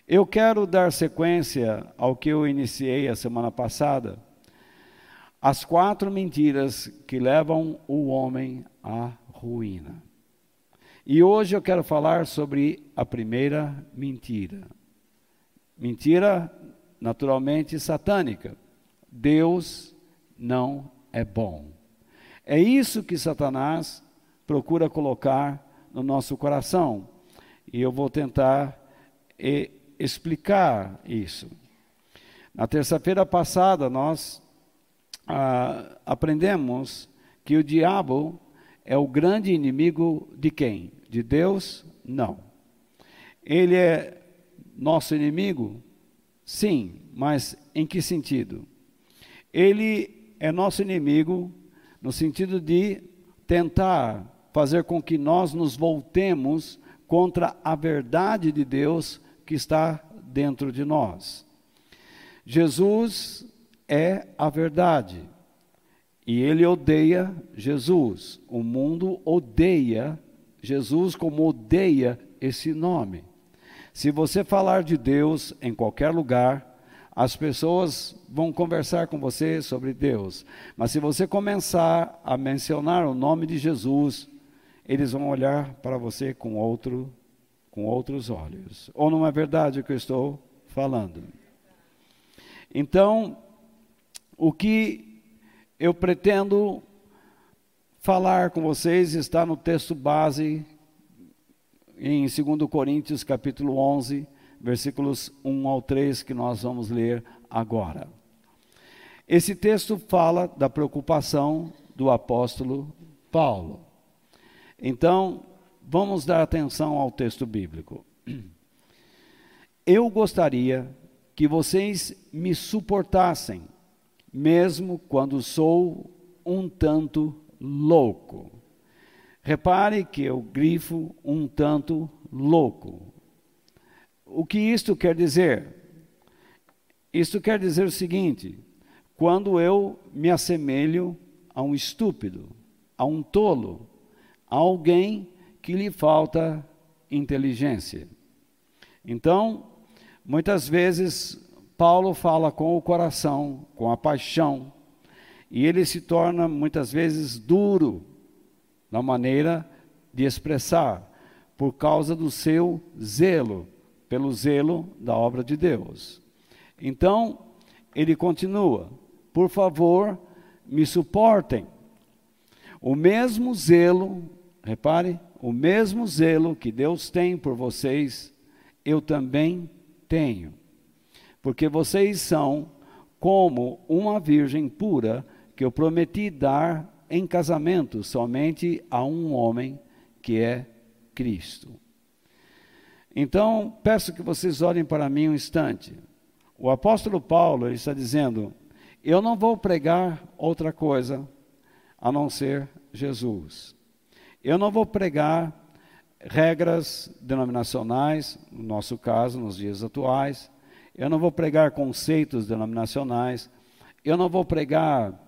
Eu quero dar sequência ao que eu iniciei a semana passada, as 4 mentiras que levam o homem à ruína. E hoje eu quero falar sobre a primeira mentira. Mentira, naturalmente, satânica. Deus não é bom. É isso que Satanás procura colocar no nosso coração. E eu vou tentar explicar isso. Na terça-feira passada, nós aprendemos que o diabo é o grande inimigo de quem? De Deus? Não. Ele é nosso inimigo? Sim, mas em que sentido? Ele é nosso inimigo no sentido de tentar fazer com que nós nos voltemos contra a verdade de Deus que está dentro de nós. Jesus é a verdade e ele odeia Jesus. O mundo odeia Jesus como odeia esse nome. Se você falar de Deus em qualquer lugar, as pessoas vão conversar com você sobre Deus. Mas se você começar a mencionar o nome de Jesus, eles vão olhar para você com outros olhos. Ou não é verdade o que eu estou falando? Então, o que eu pretendo falar com vocês está no texto base em 2 Coríntios capítulo 11, versículos 1 ao 3, que nós vamos ler agora. Esse texto fala da preocupação do apóstolo Paulo. Então, vamos dar atenção ao texto bíblico. Eu gostaria que vocês me suportassem, mesmo quando sou um tanto louco. Repare que eu grifo um tanto louco. O que isto quer dizer? Isto quer dizer o seguinte: quando eu me assemelho a um estúpido, a um tolo, a alguém que lhe falta inteligência. Então, muitas vezes, Paulo fala com o coração, com a paixão, e ele se torna muitas vezes duro na maneira de expressar, por causa do seu zelo, pelo zelo da obra de Deus. Então, ele continua: por favor, me suportem. O mesmo zelo, repare, o mesmo zelo que Deus tem por vocês, eu também tenho. Porque vocês são como uma virgem pura que eu prometi dar em casamento somente a um homem, que é Cristo. Então, peço que vocês olhem para mim um instante. O apóstolo Paulo, ele está dizendo: eu não vou pregar outra coisa a não ser Jesus. Eu não vou pregar regras denominacionais, no nosso caso, nos dias atuais. Eu não vou pregar conceitos denominacionais. Eu não vou pregar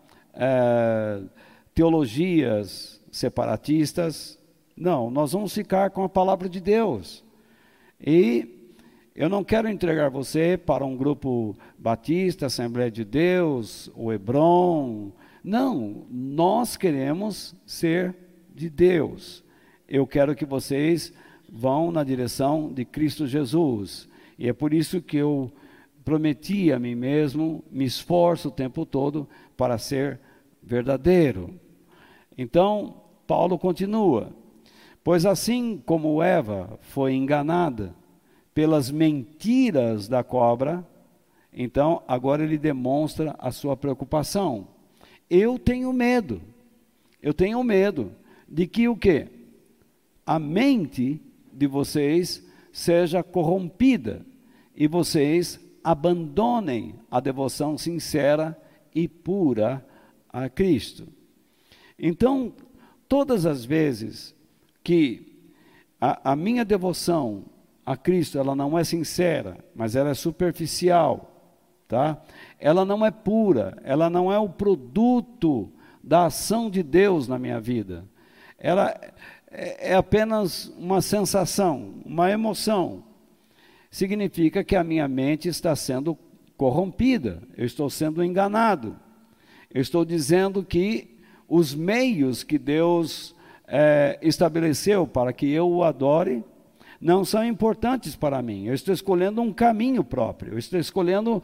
teologias separatistas. Não, nós vamos ficar com a palavra de Deus. E eu não quero entregar você para um grupo batista, Assembleia de Deus, o Hebron. Não, nós queremos ser de Deus. Eu quero que vocês vão na direção de Cristo Jesus. E é por isso que eu prometi a mim mesmo, me esforço o tempo todo para ser verdadeiro. Então, Paulo continua: pois assim como Eva foi enganada pelas mentiras da cobra, então agora ele demonstra a sua preocupação. Eu tenho medo de que o quê? A mente de vocês seja corrompida e vocês abandonem a devoção sincera e pura a Cristo. Então, todas as vezes que a minha devoção a Cristo, ela não é sincera, mas ela é superficial, tá? Ela não é pura, ela não é o produto da ação de Deus na minha vida. Ela é apenas uma sensação, uma emoção. significa que a minha mente está sendo corrompida, eu estou sendo enganado. Eu estou dizendo que os meios que Deus estabeleceu para que eu o adore não são importantes para mim. Eu estou escolhendo um caminho próprio, eu estou escolhendo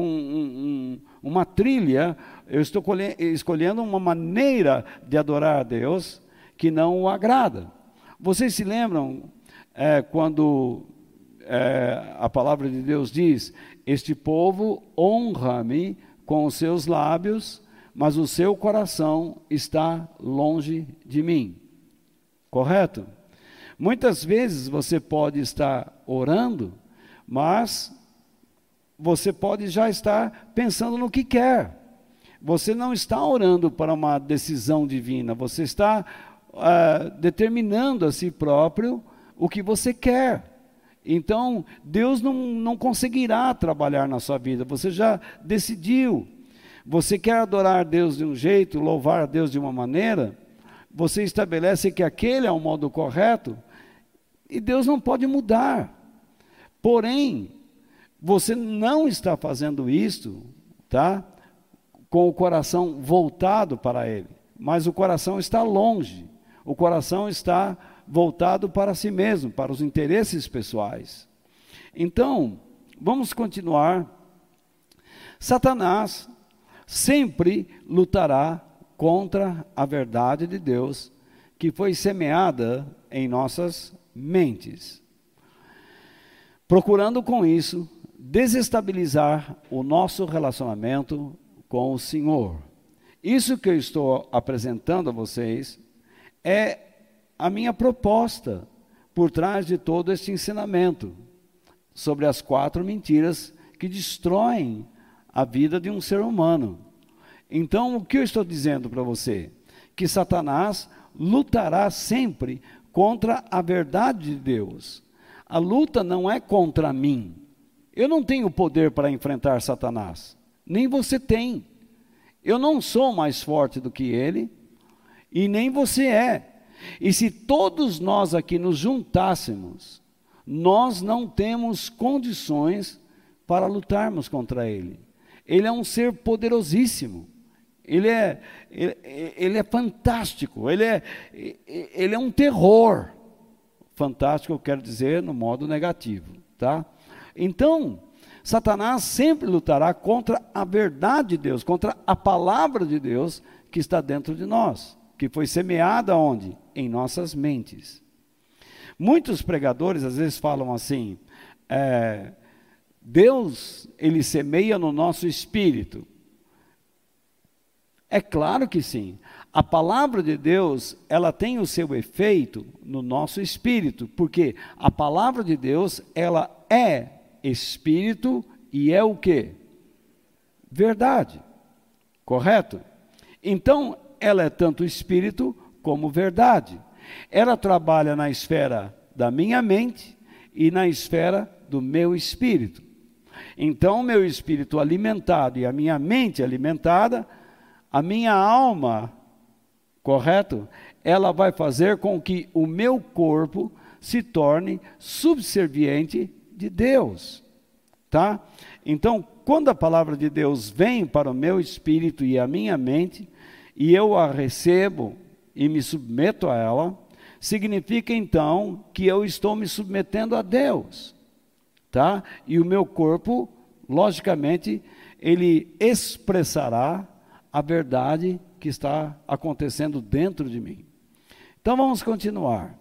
uma trilha, eu estou escolhendo uma maneira de adorar a Deus que não o agrada. Vocês se lembram quando a palavra de Deus diz: este povo honra-me com os seus lábios, mas o seu coração está longe de mim. Correto? Muitas vezes você pode estar orando, mas você pode já estar pensando no que quer. Você não está orando para uma decisão divina, você está determinando a si próprio o que você quer. Então, Deus não conseguirá trabalhar na sua vida, você já decidiu. Você quer adorar a Deus de um jeito, louvar a Deus de uma maneira, você estabelece que aquele é o modo correto, e Deus não pode mudar. Porém, você não está fazendo isto, tá? Com o coração voltado para Ele, mas o coração está longe, o coração está voltado para si mesmo, para os interesses pessoais. Então, vamos continuar. Satanás sempre lutará contra a verdade de Deus que foi semeada em nossas mentes, procurando com isso desestabilizar o nosso relacionamento com o Senhor. Isso que eu estou apresentando a vocês é a minha proposta por trás de todo este ensinamento sobre as 4 mentiras que destroem a vida de um ser humano. Então, o que eu estou dizendo para você? Que Satanás lutará sempre contra a verdade de Deus. A luta não é contra mim. Eu não tenho poder para enfrentar Satanás. Nem você tem. Eu não sou mais forte do que ele, e nem você é. E se todos nós aqui nos juntássemos, nós não temos condições para lutarmos contra ele. Ele é um ser poderosíssimo. Ele é fantástico, ele é um terror. Fantástico, eu quero dizer no modo negativo, tá? Então, Satanás sempre lutará contra a verdade de Deus, contra a palavra de Deus que está dentro de nós, que foi semeada onde? Em nossas mentes. Muitos pregadores às vezes falam assim, Deus, ele semeia no nosso espírito. É claro que sim. A palavra de Deus, ela tem o seu efeito no nosso espírito, porque a palavra de Deus, ela é espírito e é o quê? Verdade. Correto? Então, ela é tanto espírito como verdade. Ela trabalha na esfera da minha mente e na esfera do meu espírito. Então, o meu espírito alimentado e a minha mente alimentada, a minha alma, correto? Ela vai fazer com que o meu corpo se torne subserviente de Deus, tá? Então, quando a palavra de Deus vem para o meu espírito e a minha mente, e eu a recebo e me submeto a ela, significa então que eu estou me submetendo a Deus, tá? E o meu corpo, logicamente, ele expressará a verdade que está acontecendo dentro de mim. Então vamos continuar.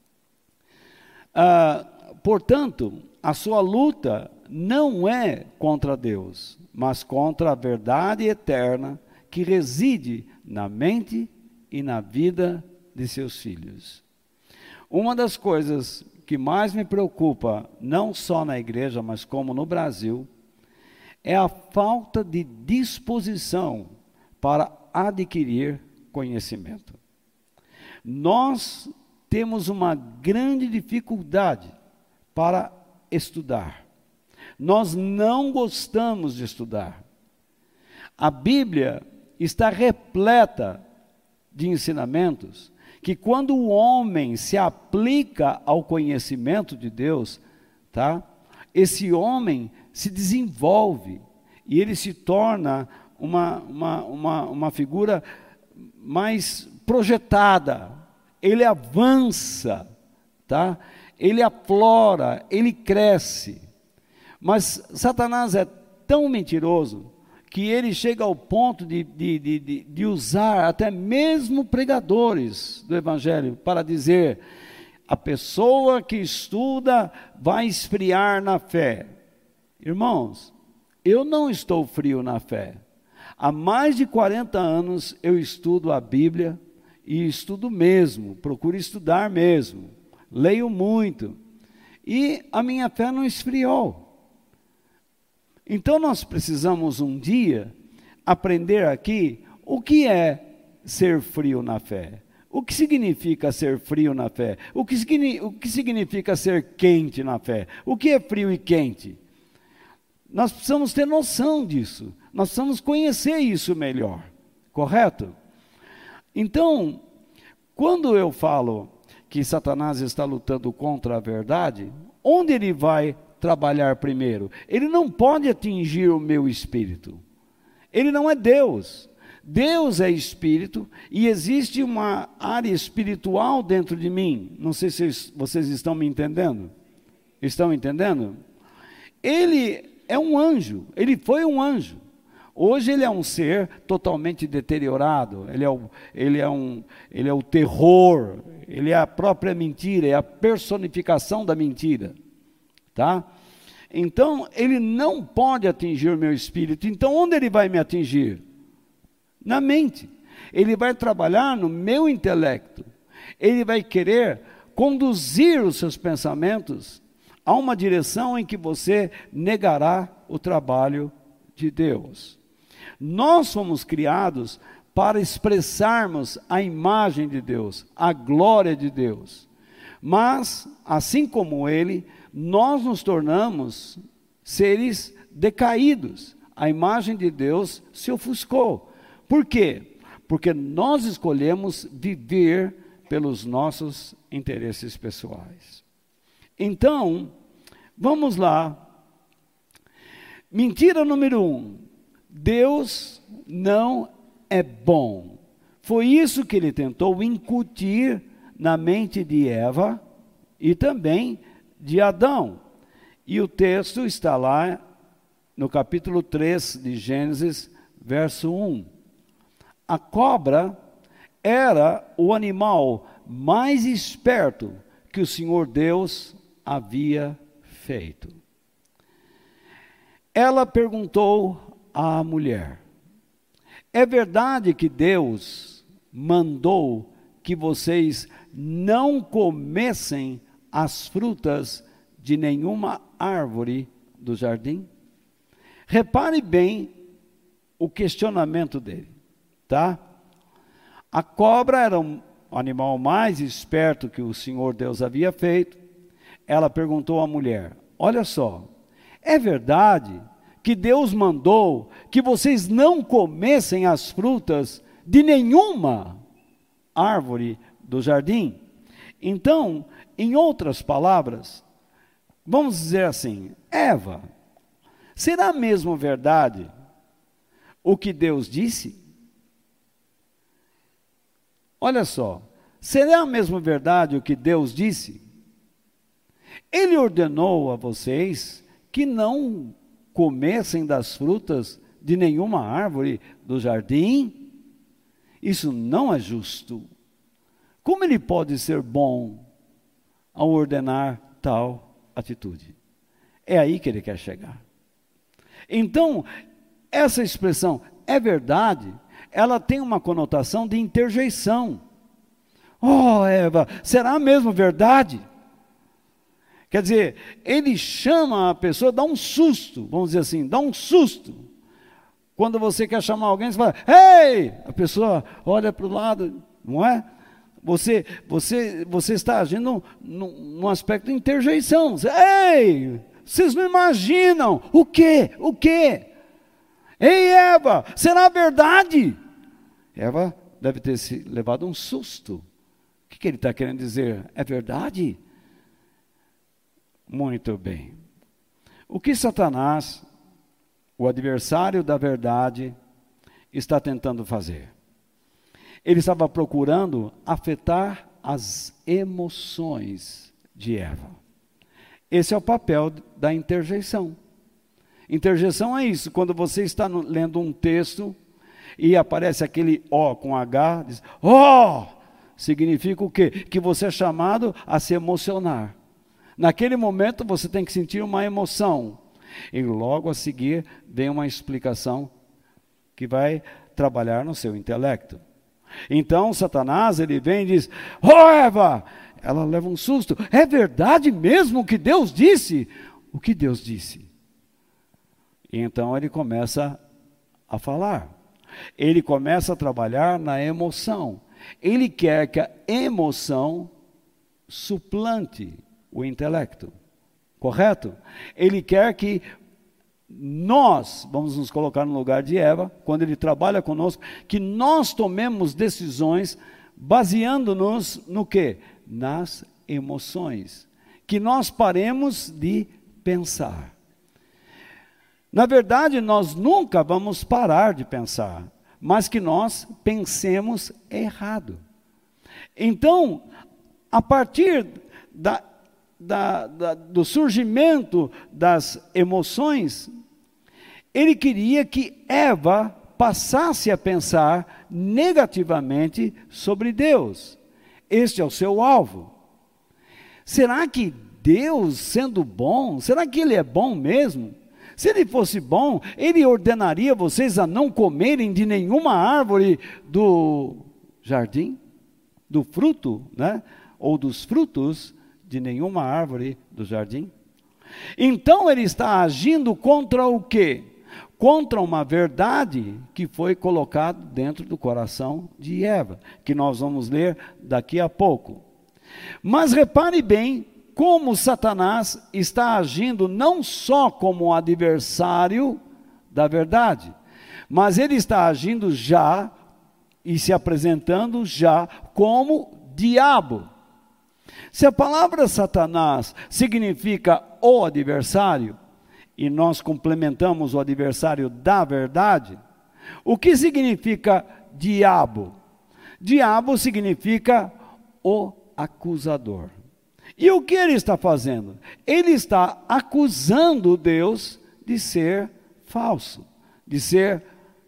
Portanto, a sua luta não é contra Deus, mas contra a verdade eterna que reside na mente e na vida de seus filhos. Uma das coisas que mais me preocupa, não só na igreja, mas como no Brasil, é a falta de disposição para adquirir conhecimento. Nós temos uma grande dificuldade para estudar. Nós não gostamos de estudar. A Bíblia está repleta de ensinamentos que quando o homem se aplica ao conhecimento de Deus, tá? esse homem se desenvolve e ele se torna uma figura mais projetada, ele avança, tá? Ele aflora, ele cresce. Mas Satanás é tão mentiroso que ele chega ao ponto de usar até mesmo pregadores do Evangelho para dizer: a pessoa que estuda vai esfriar na fé. Irmãos, eu não estou frio na fé. Há mais de 40 anos eu estudo a Bíblia, e estudo mesmo, procuro estudar mesmo, leio muito, e a minha fé não esfriou. Então nós precisamos um dia aprender aqui o que é ser frio na fé. O que significa ser frio na fé? O que significa ser quente na fé? O que é frio e quente? Nós precisamos ter noção disso. Nós precisamos conhecer isso melhor. Correto? Então, quando eu falo que Satanás está lutando contra a verdade, onde ele vai trabalhar primeiro? Ele não pode atingir o meu espírito. Ele não é Deus. Deus é espírito e existe uma área espiritual dentro de mim. Não sei se vocês estão me entendendo. Estão entendendo? Ele é um anjo, ele foi um anjo. Hoje ele é um ser totalmente deteriorado, ele é o terror, ele é a própria mentira, é a personificação da mentira, tá? Então, ele não pode atingir o meu espírito. Então, onde ele vai me atingir? Na mente. Ele vai trabalhar no meu intelecto. Ele vai querer conduzir os seus pensamentos a uma direção em que você negará o trabalho de Deus. Nós fomos criados para expressarmos a imagem de Deus, a glória de Deus. Mas, assim como Ele, nós nos tornamos seres decaídos. A imagem de Deus se ofuscou. Por quê? Porque nós escolhemos viver pelos nossos interesses pessoais. Então, vamos lá. Mentira número 1. Deus não é bom. Foi isso que ele tentou incutir na mente de Eva e também de Adão. E o texto está lá no capítulo 3 de Gênesis, verso 1. A cobra era o animal mais esperto que o Senhor Deus havia feito. Ela perguntou à mulher: é verdade que Deus mandou que vocês não comessem as frutas de nenhuma árvore do jardim? Repare bem o questionamento dele, tá? A cobra era o animal mais esperto que o Senhor Deus havia feito. Ela perguntou à mulher: olha só, é verdade que Deus mandou que vocês não comessem as frutas de nenhuma árvore do jardim? Então, em outras palavras, vamos dizer assim: Eva, será mesmo verdade o que Deus disse? Olha só, será mesmo verdade o que Deus disse? Ele ordenou a vocês que não comessem das frutas de nenhuma árvore do jardim? Isso não é justo. Como ele pode ser bom ao ordenar tal atitude? É aí que ele quer chegar. Então, essa expressão é verdade, ela tem uma conotação de interjeição. Oh, Eva, será mesmo verdade? Quer dizer, ele chama a pessoa, dá um susto, vamos dizer assim, dá um susto. Quando você quer chamar alguém, você fala: ei! A pessoa olha para o lado, não é? Você está agindo num aspecto de interjeição. Ei! Vocês não imaginam. O quê? O quê? Ei, Eva, será verdade? Eva deve ter se levado um susto. O que ele está querendo dizer? É verdade? Muito bem. O que Satanás, o adversário da verdade, está tentando fazer? Ele estava procurando afetar as emoções de Eva. Esse é o papel da interjeição. Interjeição é isso, quando você está lendo um texto e aparece aquele O com H, diz, ó, significa o quê? Que você é chamado a se emocionar. Naquele momento você tem que sentir uma emoção. E logo a seguir vem uma explicação que vai trabalhar no seu intelecto. Então Satanás, ele vem e diz, Eva! Ela leva um susto. É verdade mesmo o que Deus disse? O que Deus disse? E então ele começa a falar. Ele começa a trabalhar na emoção. Ele quer que a emoção suplante o intelecto. Correto? Ele quer que nós, vamos nos colocar no lugar de Eva, quando ele trabalha conosco, que nós tomemos decisões baseando-nos no quê? Nas emoções. Que nós paremos de pensar. Na verdade, nós nunca vamos parar de pensar, mas que nós pensemos errado. Então, a partir do surgimento das emoções, ele queria que Eva passasse a pensar negativamente sobre Deus. Este é o seu alvo. Será que Deus, sendo bom, será que Ele é bom mesmo? Se Ele fosse bom, Ele ordenaria vocês a não comerem de nenhuma árvore do jardim, do fruto, né? Ou dos frutos de nenhuma árvore do jardim. Então Ele está agindo contra o quê? Contra uma verdade que foi colocada dentro do coração de Eva, que nós vamos ler daqui a pouco. Mas repare bem como Satanás está agindo não só como adversário da verdade, mas ele está agindo já e se apresentando já como diabo. Se a palavra Satanás significa o adversário, e nós complementamos o adversário da verdade, o que significa diabo? Diabo significa o acusador. E o que ele está fazendo? Ele está acusando Deus de ser falso, de ser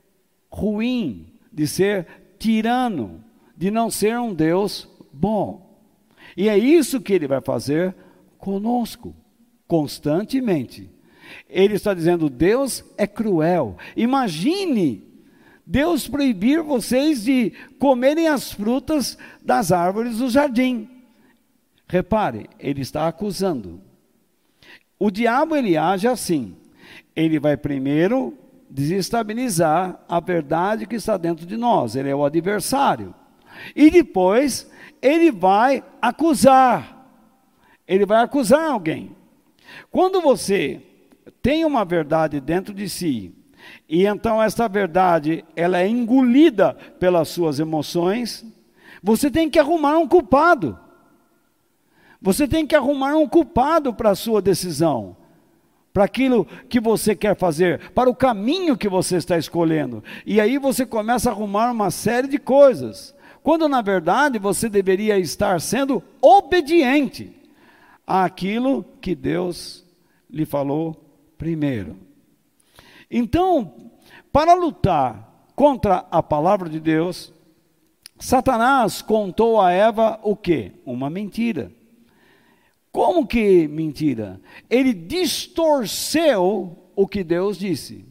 ruim, de ser tirano, de não ser um Deus bom. E é isso que ele vai fazer conosco, constantemente. Ele está dizendo, Deus é cruel. Imagine Deus proibir vocês de comerem as frutas das árvores do jardim. Repare, ele está acusando. O diabo, ele age assim. Ele vai primeiro desestabilizar a verdade que está dentro de nós. Ele é o adversário. E depois, ele vai acusar. Ele vai acusar alguém. Quando você tem uma verdade dentro de si, e então esta verdade, ela é engolida pelas suas emoções, você tem que arrumar um culpado. Você tem que arrumar um culpado para a sua decisão, para aquilo que você quer fazer, para o caminho que você está escolhendo. E aí você começa a arrumar uma série de coisas, quando na verdade você deveria estar sendo obediente àquilo que Deus lhe falou primeiro. Então, para lutar contra a palavra de Deus, Satanás contou a Eva o quê? Uma mentira. Como que mentira? Ele distorceu o que Deus disse.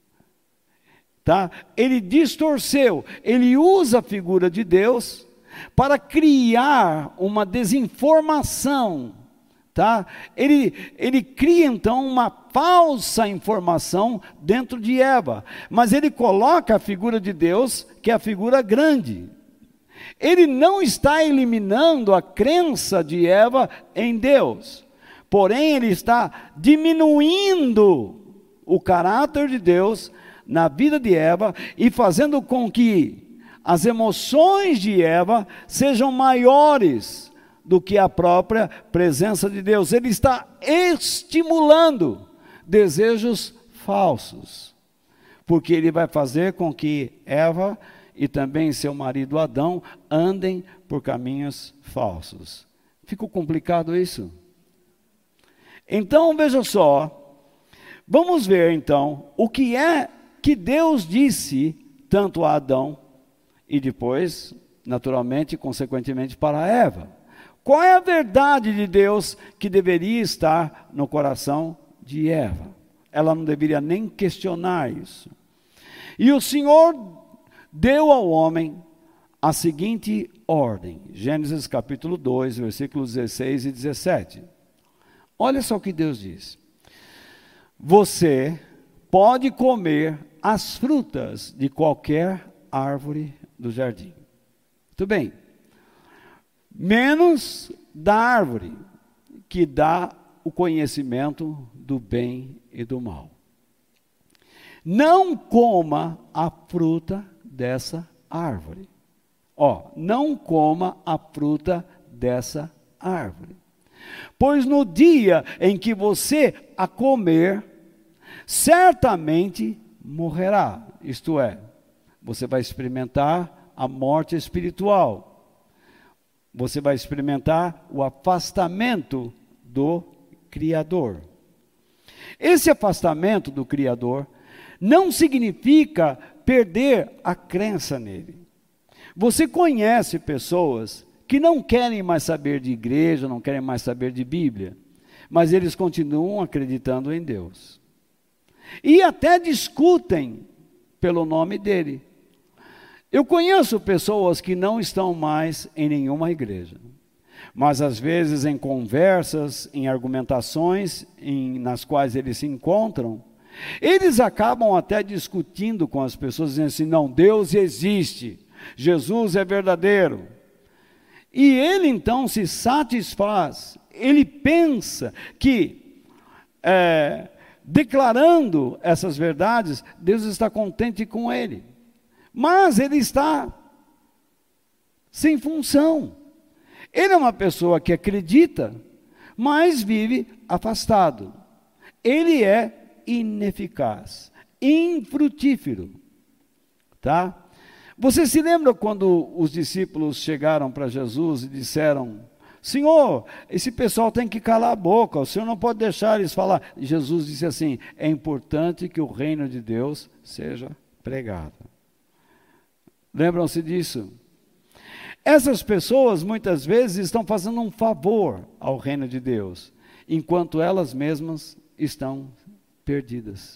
Tá? Ele distorceu, ele usa a figura de Deus para criar uma desinformação. Tá? Ele cria então uma falsa informação dentro de Eva, mas ele coloca a figura de Deus, que é a figura grande. Ele não está eliminando a crença de Eva em Deus, porém ele está diminuindo o caráter de Deus na vida de Eva e fazendo com que as emoções de Eva sejam maiores do que a própria presença de Deus. Ele está estimulando, desejos falsos, porque ele vai fazer com que Eva e também seu marido Adão andem por caminhos falsos. Ficou complicado isso? Então, veja só, vamos ver então o que é que Deus disse tanto a Adão e depois, naturalmente, consequentemente, para Eva. Qual é a verdade de Deus que deveria estar no coração de Eva? Ela não deveria nem questionar isso. E o Senhor deu ao homem a seguinte ordem, Gênesis capítulo 2, versículos 16 e 17. Olha só o que Deus diz. Você pode comer as frutas de qualquer árvore do jardim. Muito bem. Menos da árvore que dá o conhecimento do bem e do mal. Não coma a fruta dessa árvore. Não coma a fruta dessa árvore. Pois no dia em que você a comer, certamente morrerá. Isto é, você vai experimentar a morte espiritual. Você vai experimentar o afastamento do Criador. Esse afastamento do Criador não significa perder a crença nele. Você conhece pessoas que não querem mais saber de igreja, não querem mais saber de Bíblia, mas eles continuam acreditando em Deus. E até discutem pelo nome dele. Eu conheço pessoas que não estão mais em nenhuma igreja, mas às vezes em conversas, em argumentações nas quais eles se encontram, eles acabam até discutindo com as pessoas, dizendo assim, não, Deus existe, Jesus é verdadeiro. E ele então se satisfaz, ele pensa que, declarando essas verdades, Deus está contente com ele. Mas ele está sem função. Ele é uma pessoa que acredita, mas vive afastado. Ele é ineficaz, infrutífero, tá? Você se lembra quando os discípulos chegaram para Jesus e disseram, Senhor, esse pessoal tem que calar a boca, o Senhor não pode deixar eles falar. Jesus disse assim, é importante que o reino de Deus seja pregado. Lembram-se disso? Essas pessoas muitas vezes estão fazendo um favor ao reino de Deus, enquanto elas mesmas estão perdidas.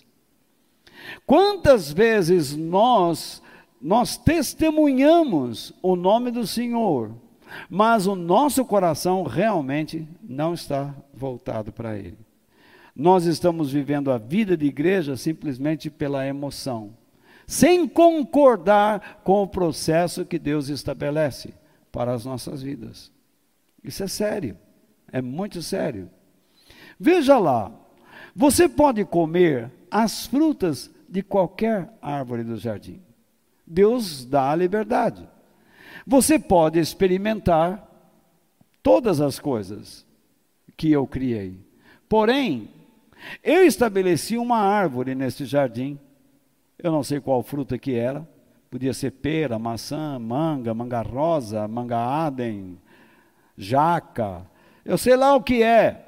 Quantas vezes nós testemunhamos o nome do Senhor, mas o nosso coração realmente não está voltado para Ele. Nós estamos vivendo a vida de igreja simplesmente pela emoção, sem concordar com o processo que Deus estabelece para as nossas vidas. Isso é sério, é muito sério. Veja lá, você pode comer as frutas de qualquer árvore do jardim. Deus dá a liberdade. Você pode experimentar todas as coisas que eu criei. Porém, eu estabeleci uma árvore nesse jardim. Eu não sei qual fruta que era. Podia ser pera, maçã, manga rosa, manga Adem, jaca. Eu sei lá o que é.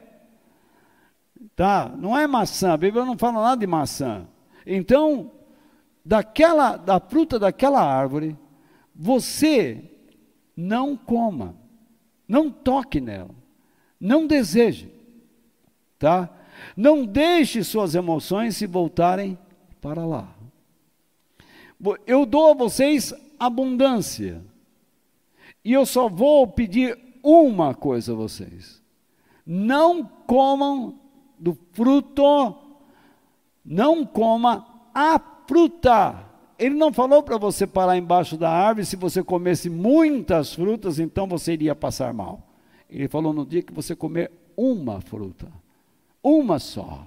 Tá? Não é maçã, a Bíblia não fala nada de maçã. Então, da fruta daquela árvore, você não coma, não toque nela, não deseje, tá? Não deixe suas emoções se voltarem para lá. Eu dou a vocês abundância, e eu só vou pedir uma coisa a vocês: não comam do fruto, não coma a fruta. Ele não falou para você parar embaixo da árvore, se você comesse muitas frutas, então você iria passar mal. Ele falou no dia que você comer uma fruta, uma só,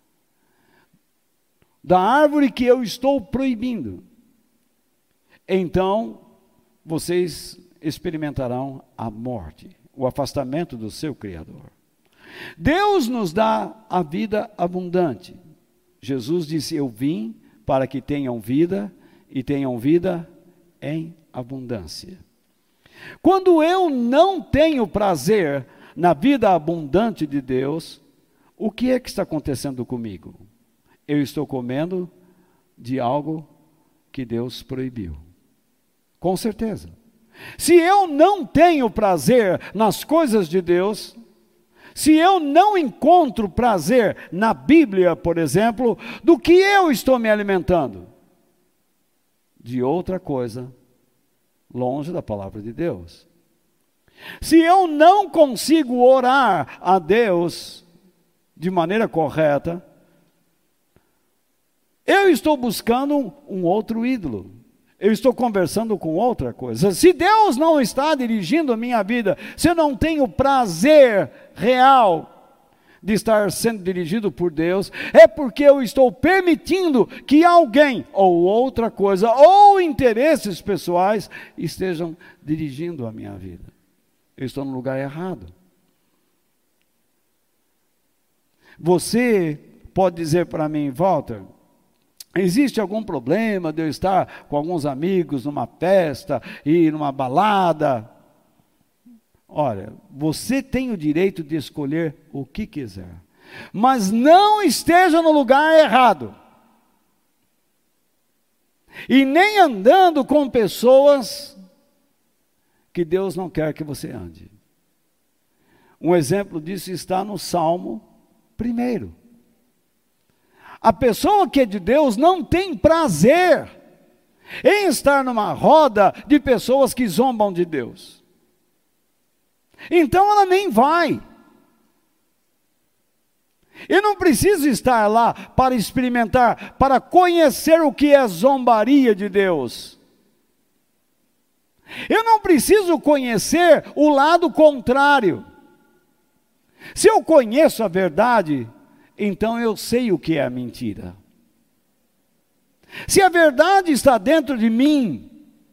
da árvore que eu estou proibindo, então vocês experimentarão a morte, o afastamento do seu Criador. Deus nos dá a vida abundante. Jesus disse: eu vim para que tenham vida e tenham vida em abundância. Quando eu não tenho prazer na vida abundante de Deus, o que é que está acontecendo comigo? Eu estou comendo de algo que Deus proibiu. Com certeza. Se eu não tenho prazer nas coisas de Deus, se eu não encontro prazer na Bíblia, por exemplo, do que eu estou me alimentando? De outra coisa, longe da palavra de Deus. Se eu não consigo orar a Deus de maneira correta, eu estou buscando um outro ídolo. Eu estou conversando com outra coisa. Se Deus não está dirigindo a minha vida, se eu não tenho prazer real de estar sendo dirigido por Deus, é porque eu estou permitindo que alguém, ou outra coisa, ou interesses pessoais, estejam dirigindo a minha vida. Eu estou no lugar errado. Você pode dizer para mim: Walter, existe algum problema de eu estar com alguns amigos numa festa e numa balada? Olha, você tem o direito de escolher o que quiser, mas não esteja no lugar errado. E nem andando com pessoas que Deus não quer que você ande. Um exemplo disso está no Salmo 1. A pessoa que é de Deus não tem prazer em estar numa roda de pessoas que zombam de Deus. Então ela nem vai. Eu não preciso estar lá para experimentar, para conhecer o que é zombaria de Deus. Eu não preciso conhecer o lado contrário. Se eu conheço a verdade, então eu sei o que é a mentira. Se a verdade está dentro de mim,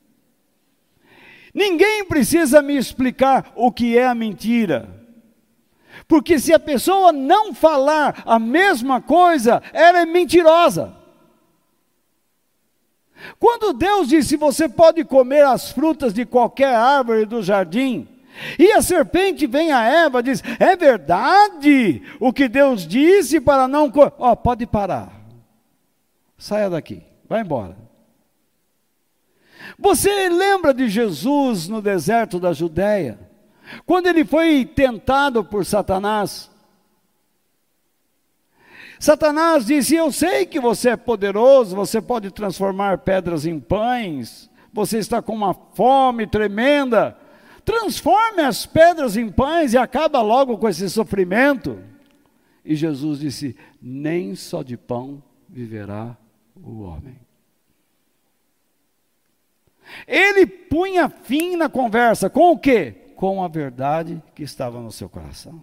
ninguém precisa me explicar o que é a mentira. Porque se a pessoa não falar a mesma coisa, ela é mentirosa. Quando Deus disse: você pode comer as frutas de qualquer árvore do jardim, e a serpente vem a Eva e diz: é verdade o que Deus disse para não comer? Pode parar. Saia daqui, vai embora. Você lembra de Jesus no deserto da Judéia? Quando ele foi tentado por Satanás. Satanás disse: eu sei que você é poderoso, você pode transformar pedras em pães, você está com uma fome tremenda. Transforme as pedras em pães e acaba logo com esse sofrimento. E Jesus disse: nem só de pão viverá o homem. Ele punha fim na conversa com o quê? Com a verdade que estava no seu coração.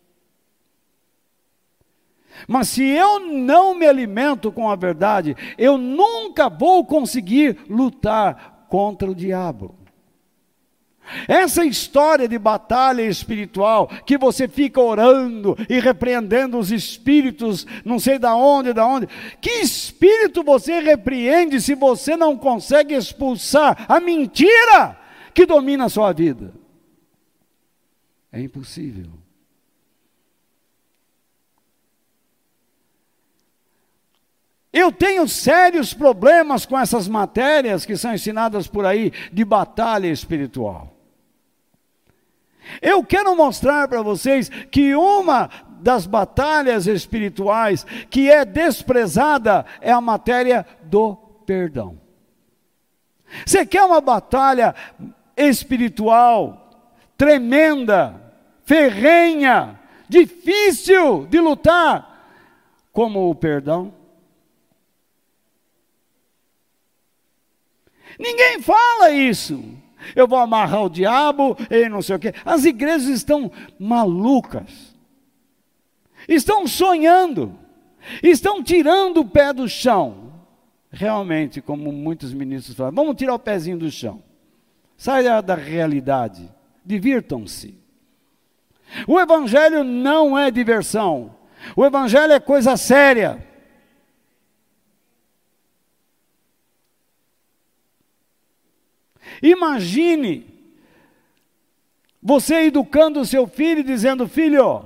Mas se eu não me alimento com a verdade, eu nunca vou conseguir lutar contra o diabo. Essa história de batalha espiritual, que você fica orando e repreendendo os espíritos, não sei da onde, que espírito você repreende se você não consegue expulsar a mentira que domina a sua vida? É impossível. Eu tenho sérios problemas com essas matérias que são ensinadas por aí de batalha espiritual. Eu quero mostrar para vocês que uma das batalhas espirituais que é desprezada é a matéria do perdão. Você quer uma batalha espiritual tremenda, ferrenha, difícil de lutar, como o perdão? Ninguém fala isso. Eu vou amarrar o diabo e não sei o quê. As igrejas estão malucas. Estão sonhando. Estão tirando o pé do chão. Realmente, como muitos ministros falam, vamos tirar o pezinho do chão. Saia da realidade. Divirtam-se. O Evangelho não é diversão. O Evangelho é coisa séria. Imagine você educando o seu filho e dizendo: filho,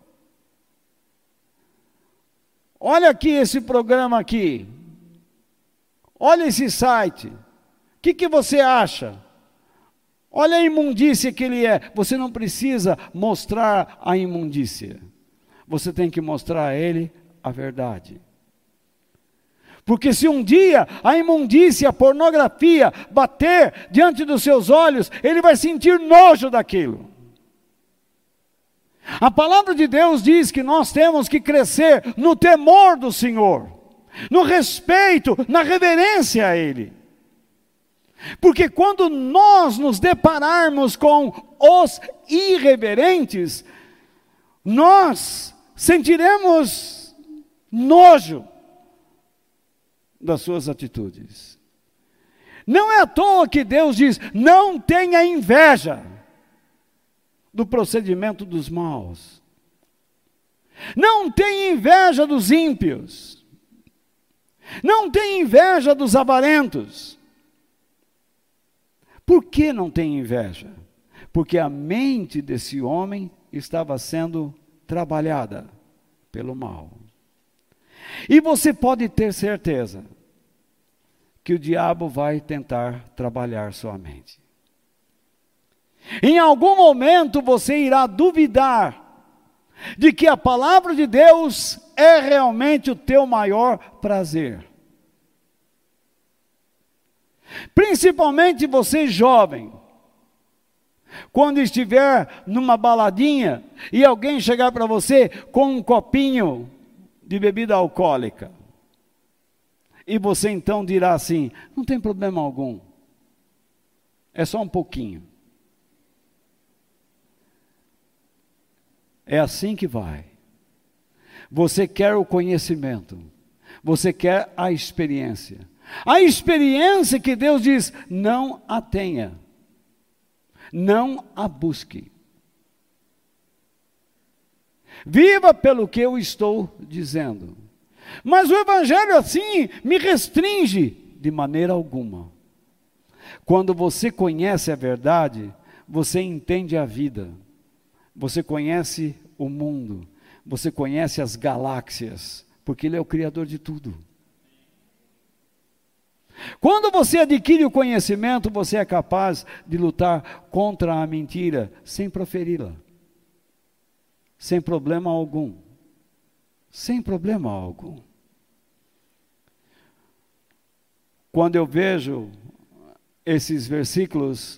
olha aqui esse programa aqui, olha esse site, o que você acha? Olha a imundícia que ele é. Você não precisa mostrar a imundícia, você tem que mostrar a ele a verdade. Porque se um dia a imundícia, a pornografia bater diante dos seus olhos, ele vai sentir nojo daquilo. A palavra de Deus diz que nós temos que crescer no temor do Senhor, no respeito, na reverência a Ele. Porque quando nós nos depararmos com os irreverentes, nós sentiremos nojo das suas atitudes. Não é à toa que Deus diz: não tenha inveja do procedimento dos maus. Não tenha inveja dos ímpios. Não tenha inveja dos avarentos. Por que não tem inveja? Porque a mente desse homem estava sendo trabalhada pelo mal. E você pode ter certeza que o diabo vai tentar trabalhar sua mente. Em algum momento você irá duvidar de que a palavra de Deus é realmente o teu maior prazer. Principalmente você jovem, quando estiver numa baladinha e alguém chegar para você com um copinho de bebida alcoólica, e você então dirá assim: não tem problema algum, é só um pouquinho. É assim que vai. Você quer o conhecimento, você quer a experiência. A experiência que Deus diz: não a tenha, não a busque. Viva pelo que eu estou dizendo. Mas o Evangelho assim me restringe de maneira alguma. Quando você conhece a verdade, você entende a vida, você conhece o mundo, você conhece as galáxias, porque Ele é o Criador de tudo. Quando você adquire o conhecimento, você é capaz de lutar contra a mentira sem proferi-la, sem problema algum. Sem problema algum. Quando eu vejo esses versículos,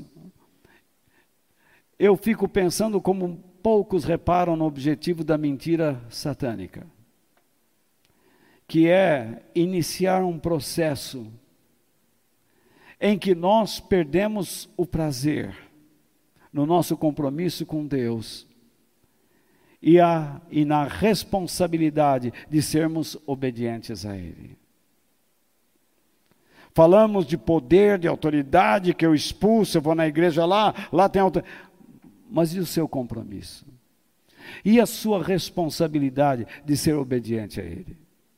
eu fico pensando como poucos reparam no objetivo da mentira satânica, que é iniciar um processo em que nós perdemos o prazer no nosso compromisso com Deus e na responsabilidade de sermos obedientes a Ele. Falamos de poder, de autoridade, que eu expulso, eu vou na igreja lá tem autoridade. Mas e o seu compromisso? E a sua responsabilidade de ser obediente a Ele?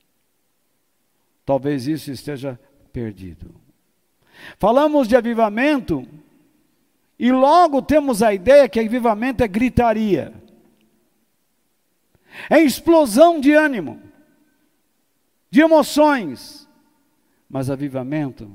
Talvez isso esteja perdido. Falamos de avivamento e logo temos a ideia que avivamento é gritaria. É explosão de ânimo, de emoções. Mas avivamento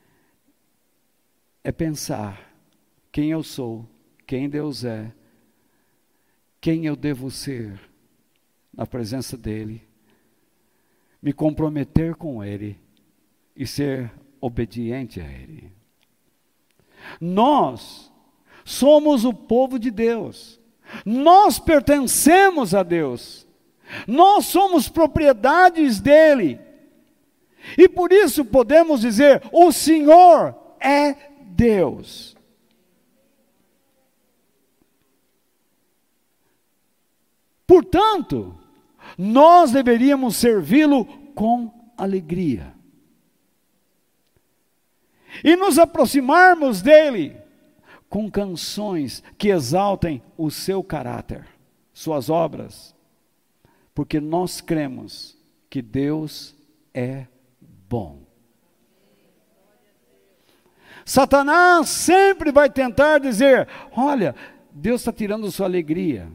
é pensar quem eu sou, quem Deus é, quem eu devo ser na presença dEle, me comprometer com Ele e ser obediente a Ele. Nós somos o povo de Deus. Nós pertencemos a Deus, nós somos propriedades dEle, e por isso podemos dizer: o Senhor é Deus. Portanto, nós deveríamos servi-lo com alegria, e nos aproximarmos dEle com canções que exaltem o seu caráter. suas obras, porque nós cremos que Deus é bom. Satanás sempre vai tentar dizer: olha, Deus está tirando sua alegria.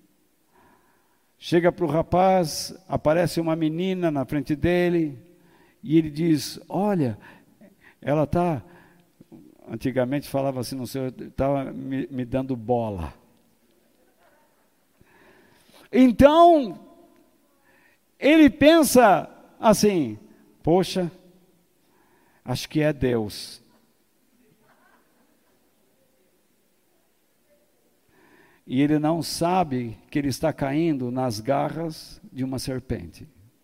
Chega para o rapaz, aparece uma menina na frente dele, e ele diz: olha, ela está, antigamente falava assim, não sei, estava me dando bola. Então, ele pensa assim: poxa, acho que é Deus. E ele não sabe que ele está caindo nas garras de uma serpente.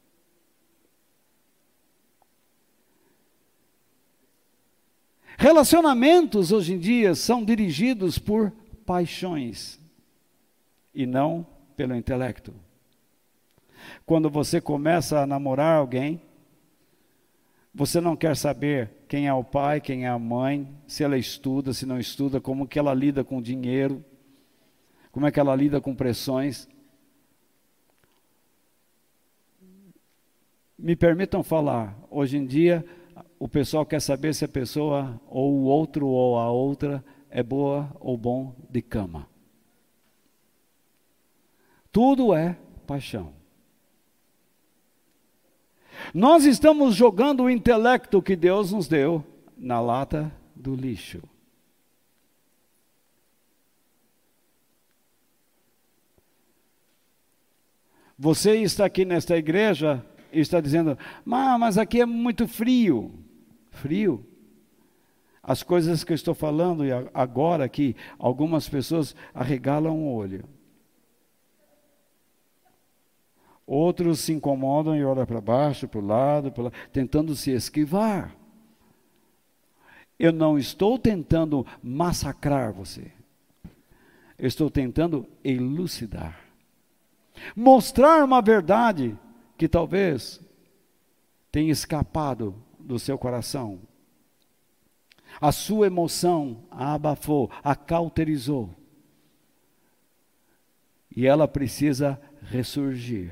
Relacionamentos hoje em dia são dirigidos por paixões e não pelo intelecto. Quando você começa a namorar alguém, você não quer saber quem é o pai, quem é a mãe, se ela estuda, se não estuda, como que ela lida com o dinheiro, como é que ela lida com pressões. Me permitam falar, hoje em dia o pessoal quer saber se a pessoa, ou o outro, ou a outra, é boa ou bom de cama. Tudo é paixão. Nós estamos jogando o intelecto que Deus nos deu na lata do lixo. Você está aqui nesta igreja e está dizendo: mas aqui é muito frio. Frio? As coisas que eu estou falando agora aqui, algumas pessoas arregalam o olho. Outros se incomodam e olham para baixo, para o lado, tentando se esquivar. Eu não estou tentando massacrar você. Eu estou tentando elucidar. Mostrar uma verdade que talvez tenha escapado do seu coração. A sua emoção a abafou, a cauterizou. E ela precisa ressurgir.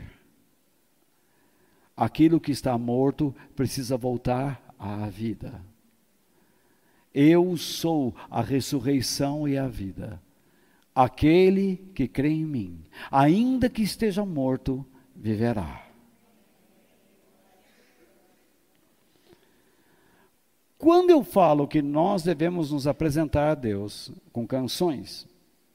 Aquilo que está morto precisa voltar à vida. Eu sou a ressurreição e a vida. Aquele que crê em mim, ainda que esteja morto, viverá. Quando eu falo que nós devemos nos apresentar a Deus com canções,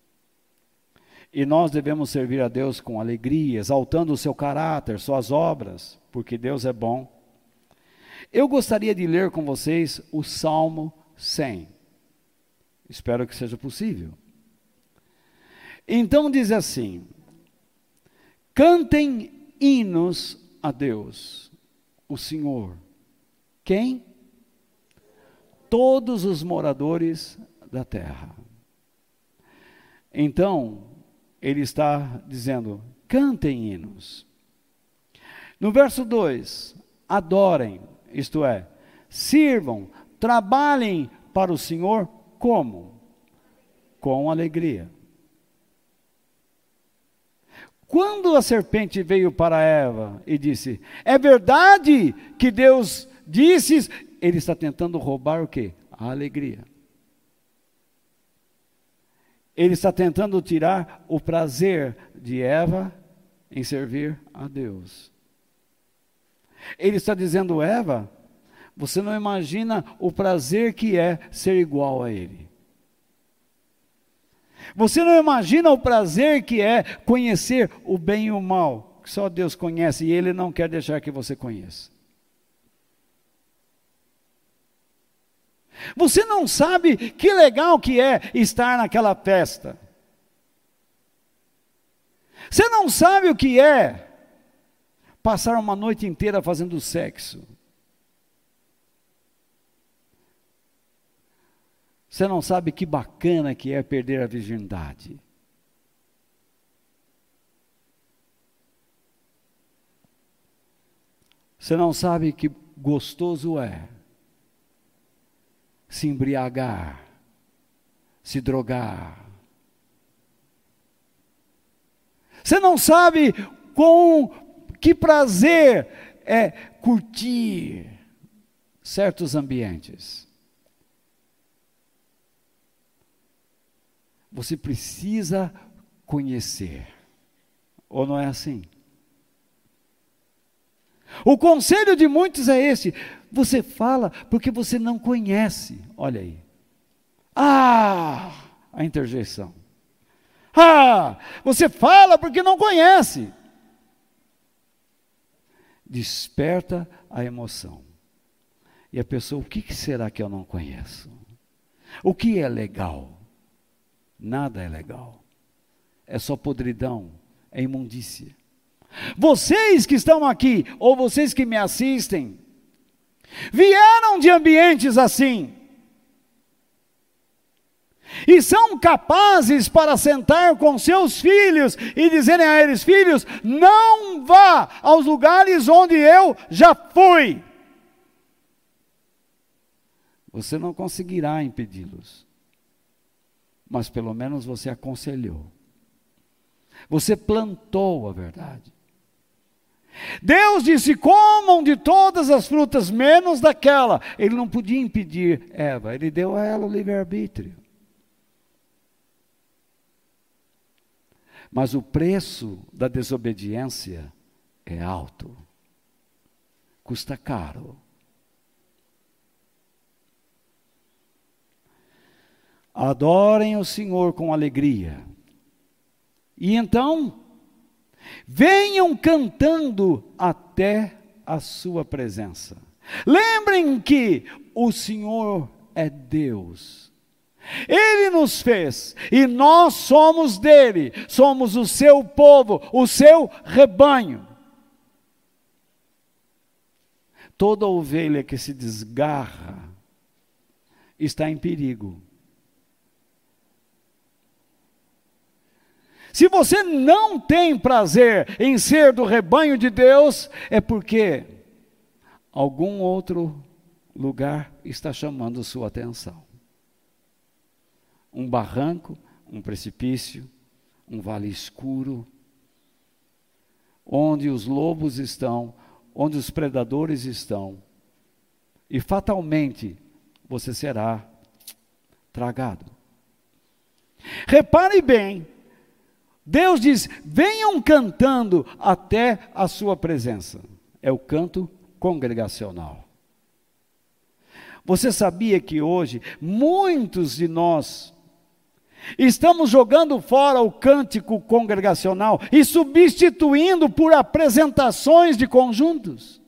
e nós devemos servir a Deus com alegria, exaltando o seu caráter, suas obras, porque Deus é bom, eu gostaria de ler com vocês o Salmo 100. Espero que seja possível. Então diz assim: cantem hinos a Deus, o Senhor. Quem? Todos os moradores da terra. Então, ele está dizendo: cantem hinos. No verso 2, adorem, isto é, sirvam, trabalhem para o Senhor como? Com alegria. Quando a serpente veio para Eva e disse: é verdade que Deus disse, ele está tentando roubar o quê? A alegria. Ele está tentando tirar o prazer de Eva em servir a Deus. Ele está dizendo: Eva, você não imagina o prazer que é ser igual a Ele. Você não imagina o prazer que é conhecer o bem e o mal, que só Deus conhece e Ele não quer deixar que você conheça. Você não sabe que legal que é estar naquela festa. Você não sabe o que é passar uma noite inteira fazendo sexo. Você não sabe que bacana que é perder a virgindade. Você não sabe que gostoso é se embriagar, se drogar. Você não sabe com que prazer é curtir certos ambientes. Você precisa conhecer. Ou não é assim? O conselho de muitos é esse: você fala porque você não conhece. Olha aí. A interjeição. Você fala porque não conhece. Desperta a emoção. E a pessoa, o que será que eu não conheço? O que é legal? Nada é legal. É só podridão, é imundícia. Vocês que estão aqui, ou vocês que me assistem, vieram de ambientes assim, e são capazes para sentar com seus filhos e dizerem a eles: filhos, não vá aos lugares onde eu já fui. Você não conseguirá impedi-los, mas pelo menos você aconselhou. Você plantou a verdade. Deus disse: comam de todas as frutas, menos daquela. Ele não podia impedir Eva, ele deu a ela o livre-arbítrio. Mas o preço da desobediência é alto. Custa caro. Adorem o Senhor com alegria. E então, venham cantando até a sua presença. Lembrem que o Senhor é Deus. Ele nos fez e nós somos dele. Somos o seu povo, o seu rebanho. Toda ovelha que se desgarra está em perigo. Se você não tem prazer em ser do rebanho de Deus, é porque algum outro lugar está chamando sua atenção. Um barranco, um precipício, um vale escuro, onde os lobos estão, onde os predadores estão, e fatalmente você será tragado. Repare bem, Deus diz: venham cantando até a sua presença. É o canto congregacional. Você sabia que hoje muitos de nós estamos jogando fora o cântico congregacional e substituindo por apresentações de conjuntos?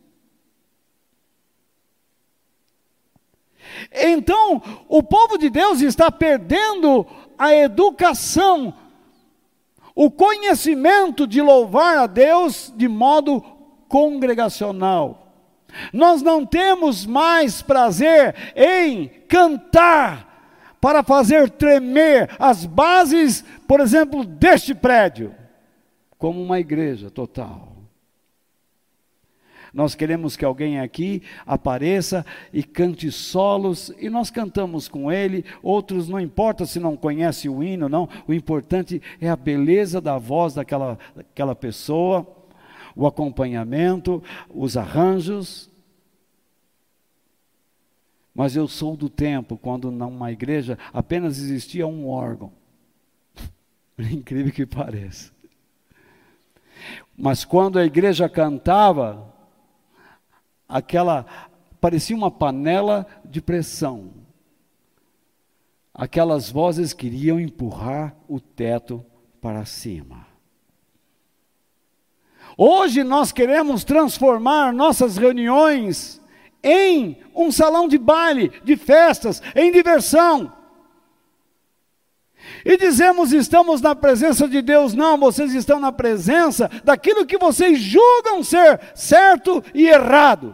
Então, o povo de Deus está perdendo a educação, o conhecimento de louvar a Deus de modo congregacional. Nós não temos mais prazer em cantar para fazer tremer as bases, por exemplo, deste prédio, como uma igreja total. Nós queremos que alguém aqui apareça e cante solos, e nós cantamos com ele. Outros, não importa se não conhece o hino, não. O importante é a beleza da voz daquela pessoa, o acompanhamento, os arranjos. Mas eu sou do tempo quando numa igreja apenas existia um órgão. Incrível que pareça. Mas quando a igreja cantava, parecia uma panela de pressão. Aquelas vozes queriam empurrar o teto para cima. Hoje nós queremos transformar nossas reuniões em um salão de baile, de festas, em diversão. E dizemos: estamos na presença de Deus. Não, vocês estão na presença daquilo que vocês julgam ser certo e errado.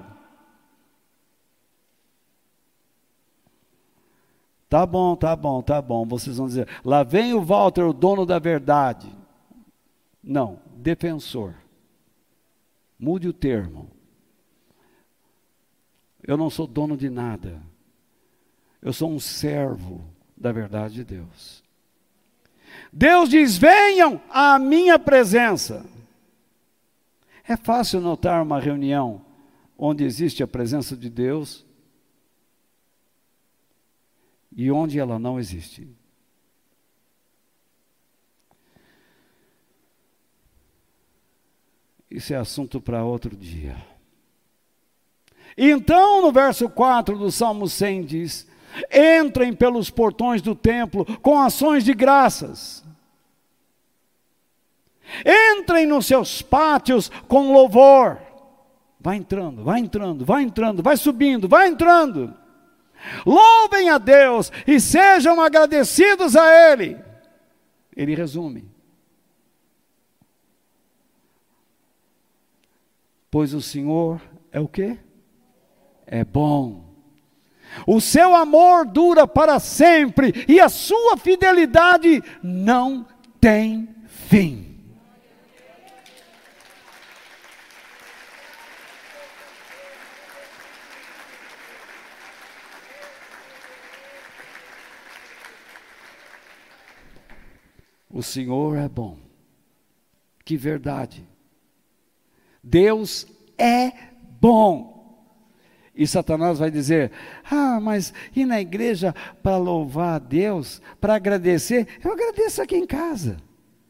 Tá bom. Vocês vão dizer: lá vem o Walter, o dono da verdade. Não, defensor. Mude o termo. Eu não sou dono de nada. Eu sou um servo da verdade de Deus. Deus diz: venham à minha presença. É fácil notar uma reunião onde existe a presença de Deus e onde ela não existe. Isso é assunto para outro dia. Então, no verso 4 do Salmo 100 diz: entrem pelos portões do templo com ações de graças. Entrem nos seus pátios com louvor. Vai entrando, vai entrando, vai entrando, vai subindo, vai entrando. Louvem a Deus e sejam agradecidos a Ele. Ele resume: pois o Senhor é o quê? É bom. O seu amor dura para sempre e a sua fidelidade não tem fim. O Senhor é bom. Que verdade. Deus é bom. E Satanás vai dizer: mas ir na igreja para louvar a Deus, para agradecer? Eu agradeço aqui em casa.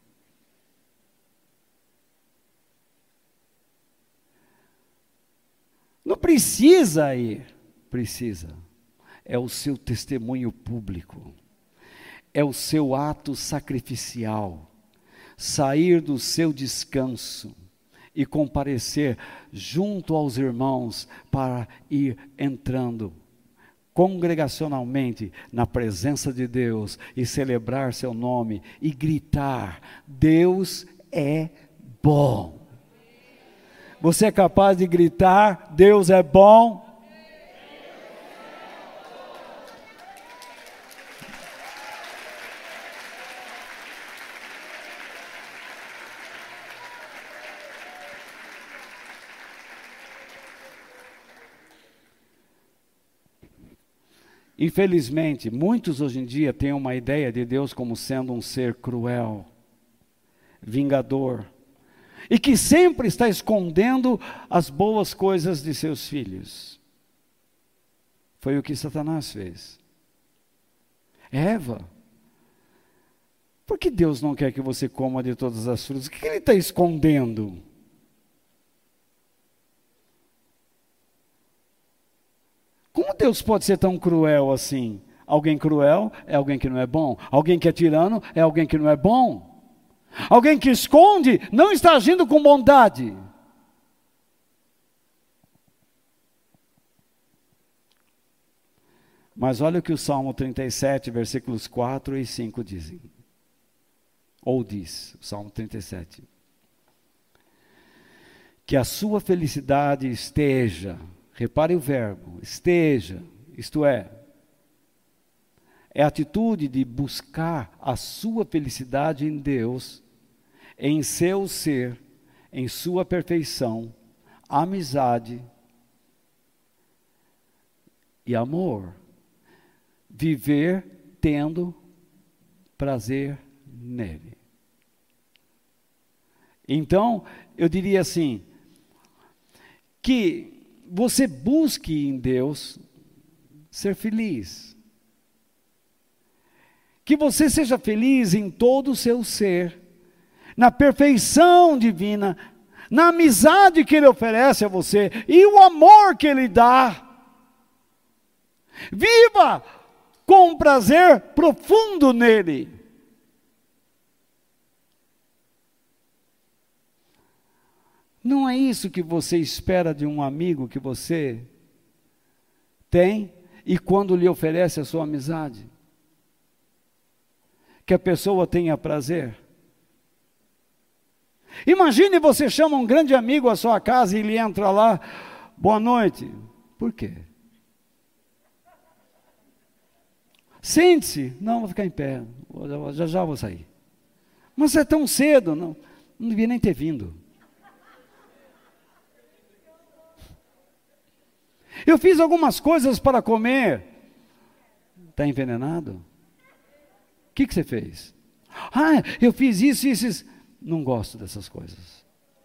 Não precisa ir. Precisa. É o seu testemunho público. É o seu ato sacrificial. Sair do seu descanso e comparecer junto aos irmãos para ir entrando congregacionalmente na presença de Deus e celebrar seu nome e gritar: Deus é bom. Você é capaz de gritar: Deus é bom? Infelizmente, muitos hoje em dia têm uma ideia de Deus como sendo um ser cruel, vingador, e que sempre está escondendo as boas coisas de seus filhos. Foi o que Satanás fez. Eva, por que Deus não quer que você coma de todas as frutas? O que Ele está escondendo? Como Deus pode ser tão cruel assim? Alguém cruel é alguém que não é bom. Alguém que é tirano é alguém que não é bom. Alguém que esconde não está agindo com bondade. Mas olha o que o Salmo 37, versículos 4 e 5 dizem. Ou diz, o Salmo 37. Que a sua felicidade esteja... Repare o verbo, esteja, isto é a atitude de buscar a sua felicidade em Deus, em seu ser, em sua perfeição, amizade e amor. Viver tendo prazer nele. Então, eu diria assim, que você busque em Deus ser feliz. Que você seja feliz em todo o seu ser, na perfeição divina, na amizade que Ele oferece a você e o amor que Ele dá. Viva com um prazer profundo nele. Não é isso que você espera de um amigo que você tem e quando lhe oferece a sua amizade? Que a pessoa tenha prazer. Imagine você chama um grande amigo à sua casa e ele entra lá: boa noite. Por quê? Sente-se. Não, vou ficar em pé. Já vou sair. Mas é tão cedo. Não devia nem ter vindo. Eu fiz algumas coisas para comer. Está envenenado? O que você fez? Eu fiz isso. Não gosto dessas coisas.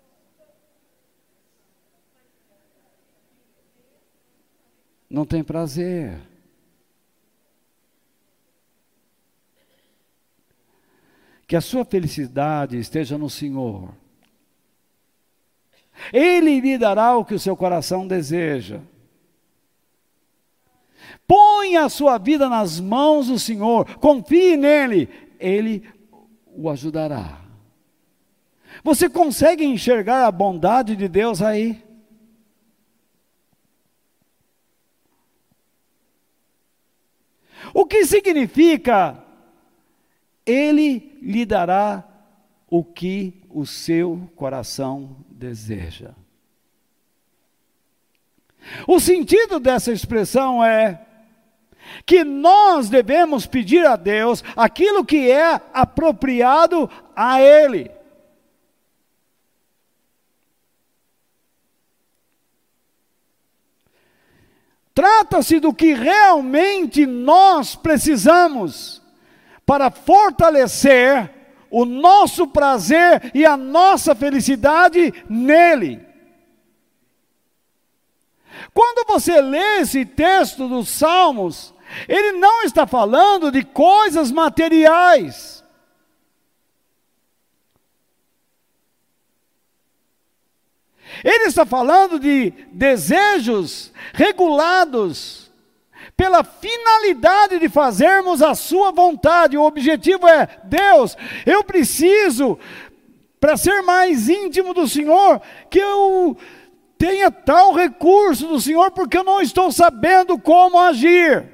Não tem prazer. Que a sua felicidade esteja no Senhor. Ele lhe dará o que o seu coração deseja. Ponha a sua vida nas mãos do Senhor, confie nele, Ele o ajudará. Você consegue enxergar a bondade de Deus aí? O que significa? Ele lhe dará o que o seu coração deseja. O sentido dessa expressão é que nós devemos pedir a Deus aquilo que é apropriado a Ele. Trata-se do que realmente nós precisamos para fortalecer o nosso prazer e a nossa felicidade nele. Quando você lê esse texto dos Salmos, ele não está falando de coisas materiais. Ele está falando de desejos regulados pela finalidade de fazermos a sua vontade. O objetivo é: Deus, eu preciso, para ser mais íntimo do Senhor, que eu tenha tal recurso do Senhor, porque eu não estou sabendo como agir.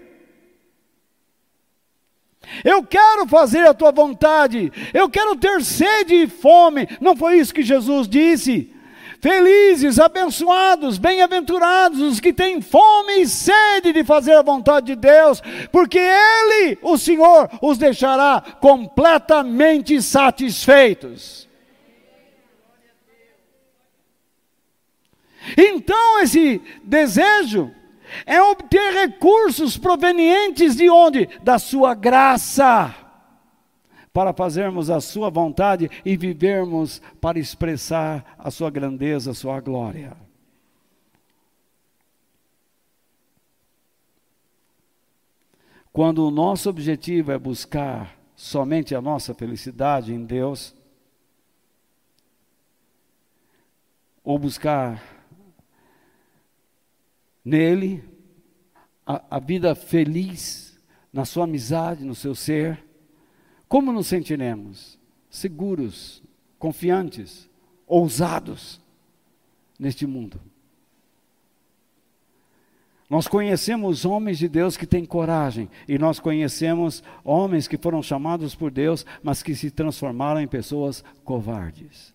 Eu quero fazer a tua vontade, eu quero ter sede e fome. Não foi isso que Jesus disse? Felizes, abençoados, bem-aventurados os que têm fome e sede de fazer a vontade de Deus, porque Ele, o Senhor, os deixará completamente satisfeitos. Então esse desejo é obter recursos provenientes de onde? Da sua graça, para fazermos a sua vontade e vivermos para expressar a sua grandeza, a sua glória. Quando o nosso objetivo é buscar somente a nossa felicidade em Deus, ou buscar nele a vida feliz, na sua amizade, no seu ser, como nos sentiremos? Seguros, confiantes, ousados neste mundo. Nós conhecemos homens de Deus que têm coragem, e nós conhecemos homens que foram chamados por Deus, mas que se transformaram em pessoas covardes.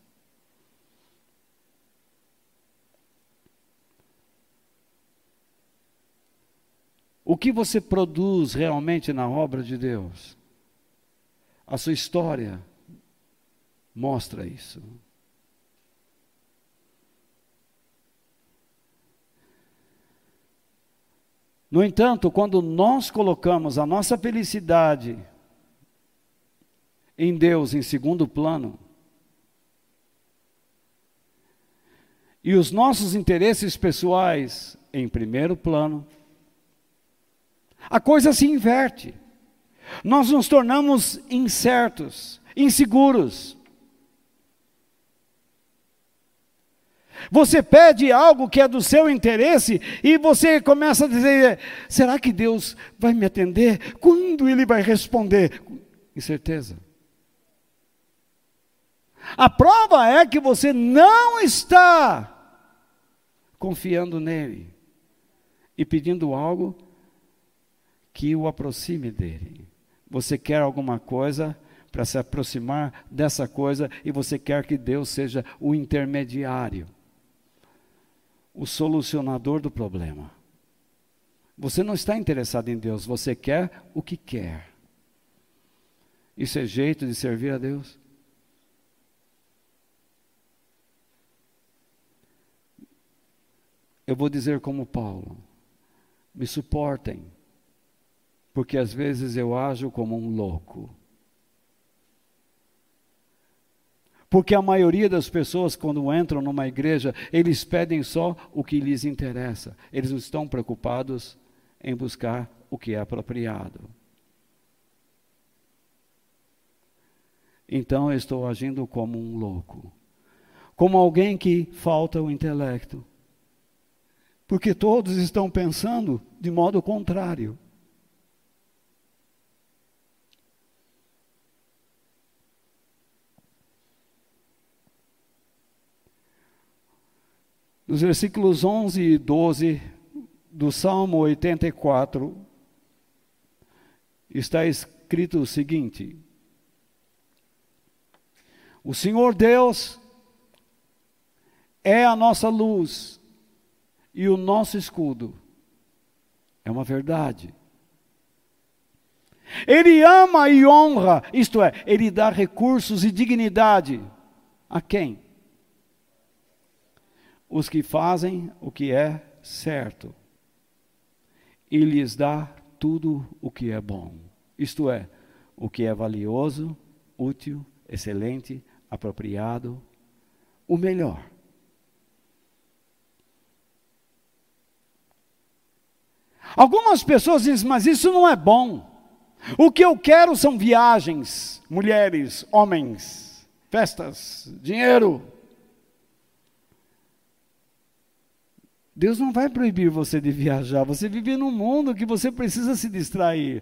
O que você produz realmente na obra de Deus? A sua história mostra isso. No entanto, quando nós colocamos a nossa felicidade em Deus em segundo plano, e os nossos interesses pessoais em primeiro plano, a coisa se inverte. Nós nos tornamos incertos, inseguros. Você pede algo que é do seu interesse e você começa a dizer: será que Deus vai me atender? Quando Ele vai responder? Incerteza. A prova é que você não está confiando nele e pedindo algo que o aproxime dele. Você quer alguma coisa para se aproximar dessa coisa e você quer que Deus seja o intermediário, o solucionador do problema. Você não está interessado em Deus, você quer o que quer. Isso é jeito de servir a Deus? Eu vou dizer como Paulo: me suportem, porque às vezes eu ajo como um louco. Porque a maioria das pessoas, quando entram numa igreja, eles pedem só o que lhes interessa. Eles não estão preocupados em buscar o que é apropriado. Então eu estou agindo como um louco. Como alguém que falta o intelecto. Porque todos estão pensando de modo contrário. Nos versículos 11 e 12 do Salmo 84, está escrito o seguinte: o Senhor Deus é a nossa luz e o nosso escudo. É uma verdade. Ele ama e honra, isto é, Ele dá recursos e dignidade. A quem? Os que fazem o que é certo. E lhes dá tudo o que é bom. Isto é, o que é valioso, útil, excelente, apropriado, o melhor. Algumas pessoas dizem, mas isso não é bom. O que eu quero são viagens, mulheres, homens, festas, dinheiro. Deus não vai proibir você de viajar. Você vive num mundo que você precisa se distrair.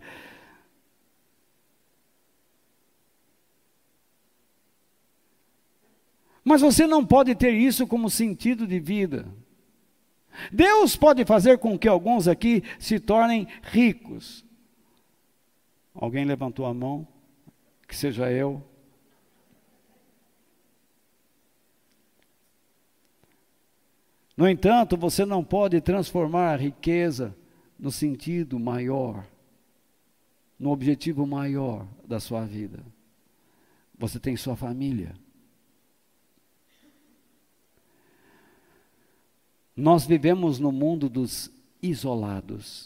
Mas você não pode ter isso como sentido de vida. Deus pode fazer com que alguns aqui se tornem ricos. Alguém levantou a mão? Que seja eu. No entanto, você não pode transformar a riqueza no sentido maior, no objetivo maior da sua vida. Você tem sua família. Nós vivemos no mundo dos isolados.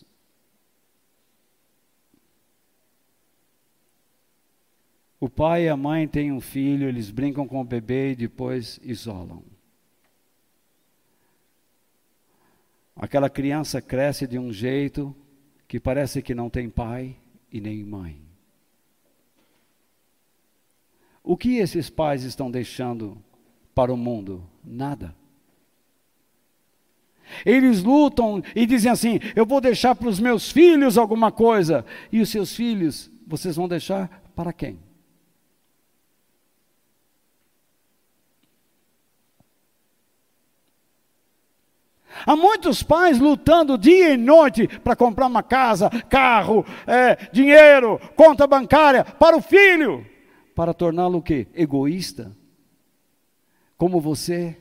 O pai e a mãe têm um filho, eles brincam com o bebê e depois isolam. Aquela criança cresce de um jeito que parece que não tem pai e nem mãe. O que esses pais estão deixando para o mundo? Nada. Eles lutam e dizem assim, eu vou deixar para os meus filhos alguma coisa. E os seus filhos, vocês vão deixar para quem? Há muitos pais lutando dia e noite para comprar uma casa, carro, dinheiro, conta bancária para o filho. Para torná-lo o quê? Egoísta. Como você.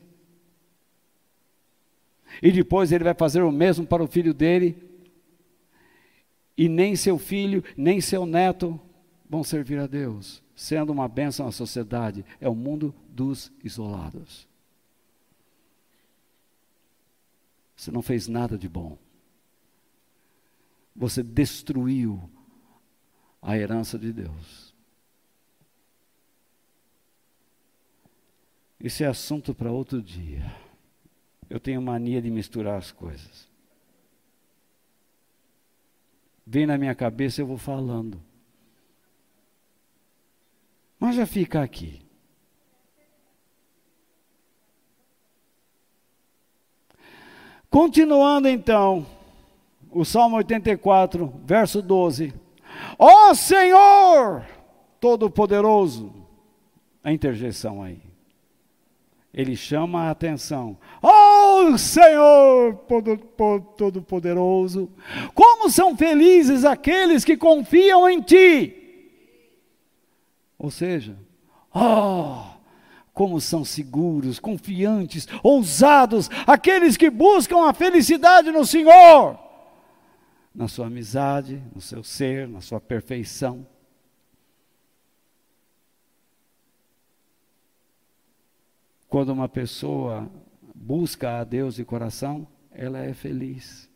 E depois ele vai fazer o mesmo para o filho dele. E nem seu filho, nem seu neto vão servir a Deus. Sendo uma bênção à sociedade. É o mundo dos isolados. Você não fez nada de bom. Você destruiu a herança de Deus. Esse é assunto para outro dia. Eu tenho mania de misturar as coisas. Vem na minha cabeça, eu vou falando. Mas já fica aqui. Continuando então, o Salmo 84, verso 12. Ó Senhor Todo-Poderoso, a interjeição aí. Ele chama a atenção. Ó Senhor Todo-Poderoso, como são felizes aqueles que confiam em Ti. Ou seja, como são seguros, confiantes, ousados, aqueles que buscam a felicidade no Senhor, na sua amizade, no seu ser, na sua perfeição. Quando uma pessoa busca a Deus de coração, ela é feliz.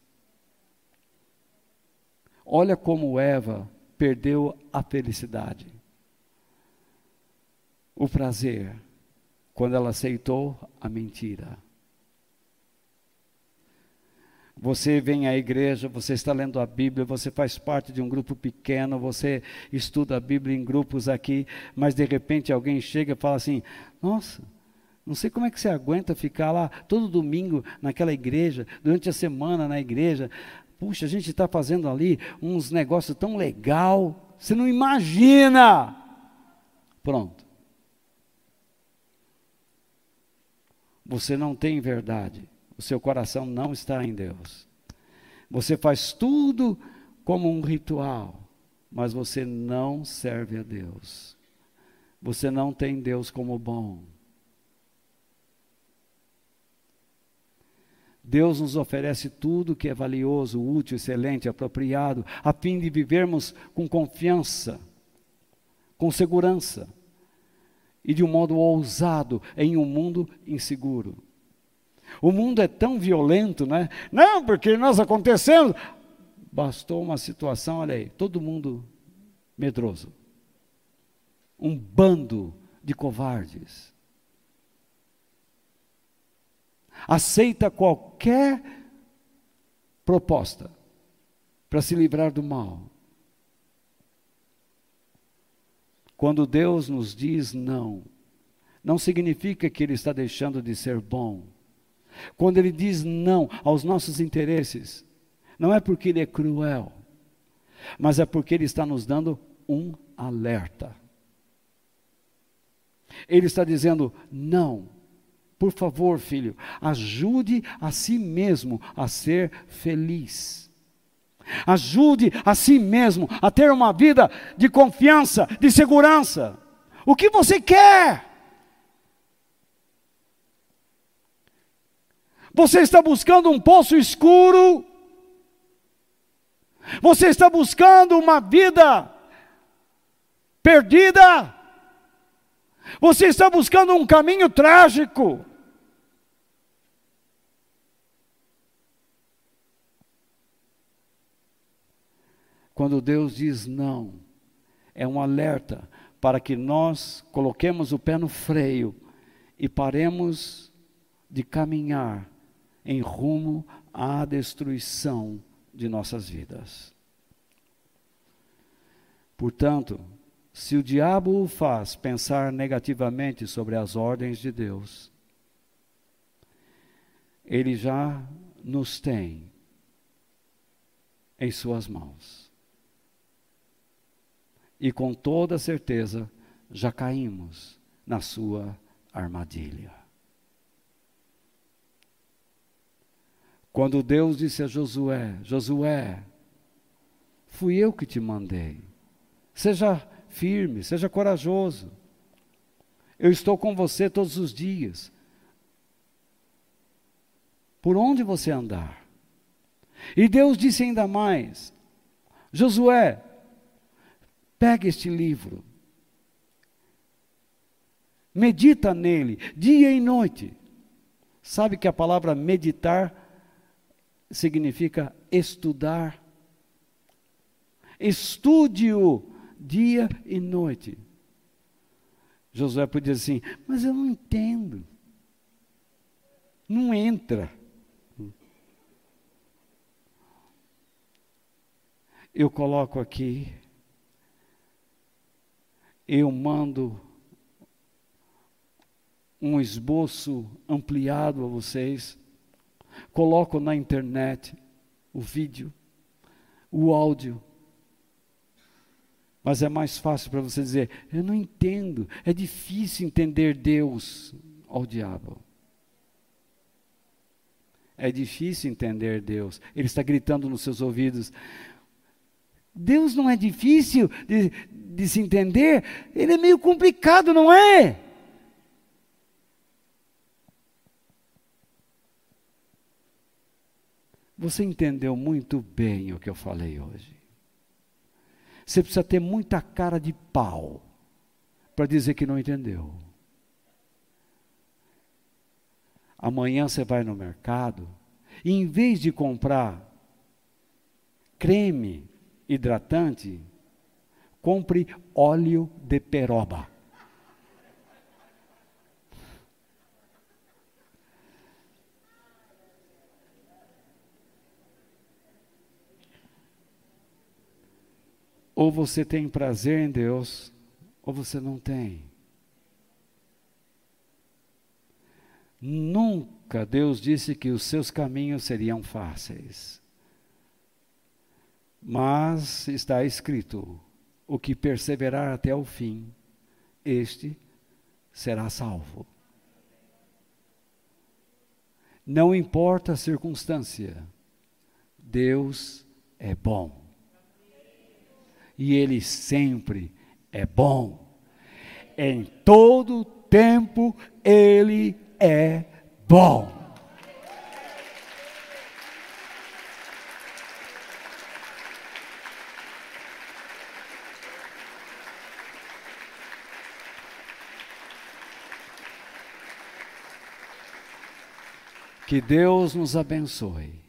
Olha como Eva perdeu a felicidade, o prazer. quando ela aceitou a mentira. Você vem à igreja, você está lendo a Bíblia, você faz parte de um grupo pequeno, você estuda a Bíblia em grupos aqui, mas de repente alguém chega e fala assim: nossa, não sei como é que você aguenta ficar lá todo domingo naquela igreja, durante a semana na igreja. Puxa, a gente está fazendo ali uns negócios tão legal, você não imagina. Pronto. Você não tem verdade. O seu coração não está em Deus. Você faz tudo como um ritual, mas você não serve a Deus. Você não tem Deus como bom. Deus nos oferece tudo que é valioso, útil, excelente, apropriado, a fim de vivermos com confiança, com segurança e de um modo ousado em um mundo inseguro. O mundo é tão violento, né? Não, porque nós acontecemos. Bastou uma situação, olha aí, todo mundo medroso. Um bando de covardes. Aceita qualquer proposta para se livrar do mal. Quando Deus nos diz não, não significa que Ele está deixando de ser bom. Quando Ele diz não aos nossos interesses, não é porque Ele é cruel, mas é porque Ele está nos dando um alerta. Ele está dizendo: não, por favor, filho, ajude a si mesmo a ser feliz. Ajude a si mesmo a ter uma vida de confiança, de segurança. O que você quer? Você está buscando um poço escuro? Você está buscando uma vida perdida? Você está buscando um caminho trágico? Quando Deus diz não, é um alerta para que nós coloquemos o pé no freio e paremos de caminhar em rumo à destruição de nossas vidas. Portanto, se o diabo o faz pensar negativamente sobre as ordens de Deus, ele já nos tem em suas mãos. E com toda certeza já caímos na sua armadilha. Quando Deus disse a Josué: Josué, fui eu que te mandei. Seja firme, seja corajoso. Eu estou com você todos os dias. Por onde você andar. E Deus disse ainda mais: Josué, pega este livro. Medita nele, dia e noite. Sabe que a palavra meditar significa estudar. Estude-o dia e noite. Josué podia dizer assim: mas eu não entendo. Não entra. Eu coloco aqui, eu mando um esboço ampliado a vocês, coloco na internet o vídeo, o áudio, mas é mais fácil para você dizer: eu não entendo, é difícil entender Deus ao diabo. É difícil entender Deus, Ele está gritando nos seus ouvidos. Deus não é difícil de se entender, Ele é meio complicado, não é? Você entendeu muito bem o que eu falei hoje. Você precisa ter muita cara de pau para dizer que não entendeu. Amanhã você vai no mercado e em vez de comprar creme hidratante, compre óleo de peroba. Ou você tem prazer em Deus, ou você não tem. Nunca Deus disse que os seus caminhos seriam fáceis. Mas está escrito: o que perseverar até o fim, este será salvo. Não importa a circunstância, Deus é bom. E Ele sempre é bom. Em todo tempo Ele é bom. Que Deus nos abençoe